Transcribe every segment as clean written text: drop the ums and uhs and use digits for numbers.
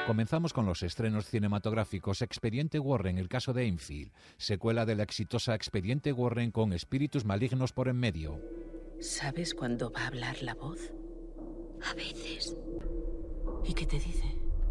Comenzamos con los estrenos cinematográficos. Expediente Warren, el caso de Enfield. Secuela de la exitosa Expediente Warren con espíritus malignos por en medio. ¿Sabes cuándo va a hablar la voz? A veces. ¿Y qué te dice?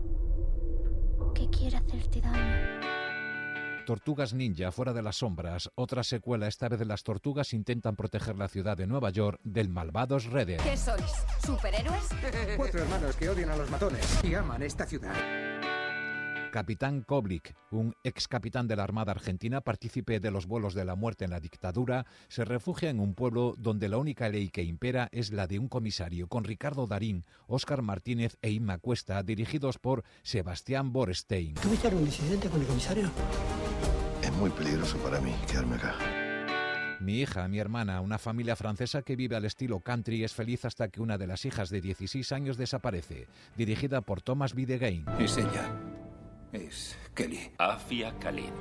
Que quiere hacerte daño. Tortugas Ninja, Fuera de las sombras. Otra secuela, esta vez las tortugas intentan proteger la ciudad de Nueva York del malvado Shredder. ¿Qué sois? ¿Superhéroes? 4 hermanos que odian a los matones y aman esta ciudad. Capitán Koblik, un ex capitán de la Armada Argentina, partícipe de los vuelos de la muerte en la dictadura, se refugia en un pueblo donde la única ley que impera es la de un comisario, con Ricardo Darín, Óscar Martínez e Inma Cuesta, dirigidos por Sebastián Borstein. ¿Tuviste algún incidente con el comisario? Es muy peligroso para mí quedarme acá. Mi hija, mi hermana, una familia francesa que vive al estilo country, es feliz hasta que una de las hijas de 16 años desaparece. Dirigida por Thomas Bidegain. Es ella. Es Kelly. Afia Khalid.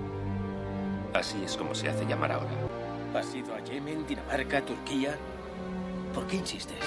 Así es como se hace llamar ahora. ¿Has ido a Yemen, Dinamarca, Turquía? ¿Por qué insistes?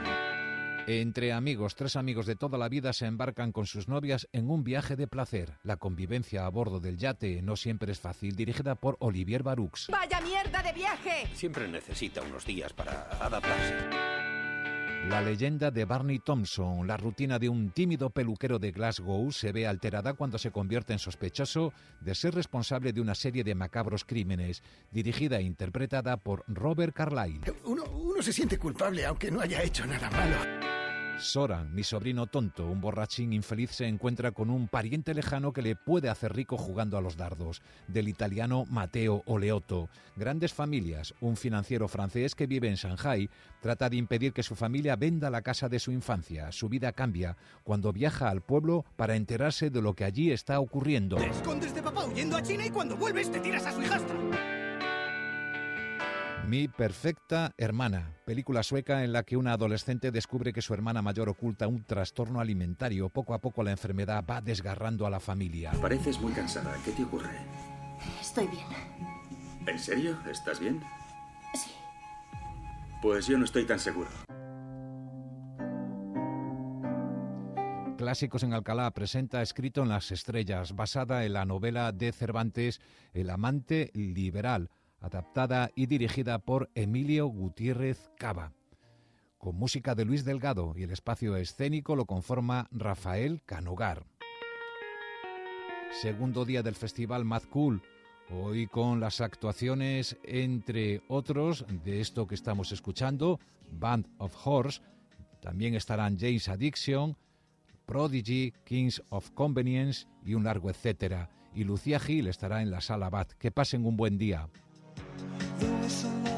Entre amigos, 3 amigos de toda la vida se embarcan con sus novias en un viaje de placer. La convivencia a bordo del yate no siempre es fácil. Dirigida por Olivier Barux. ¡Vaya mierda de viaje! Siempre necesita unos días para adaptarse. La leyenda de Barney Thompson. La rutina de un tímido peluquero de Glasgow se ve alterada cuando se convierte en sospechoso de ser responsable de una serie de macabros crímenes. Dirigida e interpretada por Robert Carlyle. Uno se siente culpable aunque no haya hecho nada malo. Soran, mi sobrino tonto, un borrachín infeliz, se encuentra con un pariente lejano que le puede hacer rico jugando a los dardos. Del italiano Matteo Oleotto. Grandes familias. Un financiero francés que vive en Shanghái trata de impedir que su familia venda la casa de su infancia. Su vida cambia cuando viaja al pueblo para enterarse de lo que allí está ocurriendo. Te escondes de papá huyendo a China y cuando vuelves te tiras a su hijastra. Mi perfecta hermana, película sueca en la que una adolescente descubre que su hermana mayor oculta un trastorno alimentario. Poco a poco la enfermedad va desgarrando a la familia. Pareces muy cansada. ¿Qué te ocurre? Estoy bien. ¿En serio? ¿Estás bien? Sí. Pues yo no estoy tan seguro. Clásicos en Alcalá presenta Escrito en las estrellas, basada en la novela de Cervantes El amante liberal, adaptada y dirigida por Emilio Gutiérrez Cava. Con música de Luis Delgado y el espacio escénico lo conforma Rafael Canogar. Segundo día del festival Mad Cool, hoy con las actuaciones, entre otros, de esto que estamos escuchando, Band of Horse. También estarán James Addiction, Prodigy, Kings of Convenience y un largo etcétera. Y Lucía Gil estará en la Sala Bat. Que pasen un buen día. There was some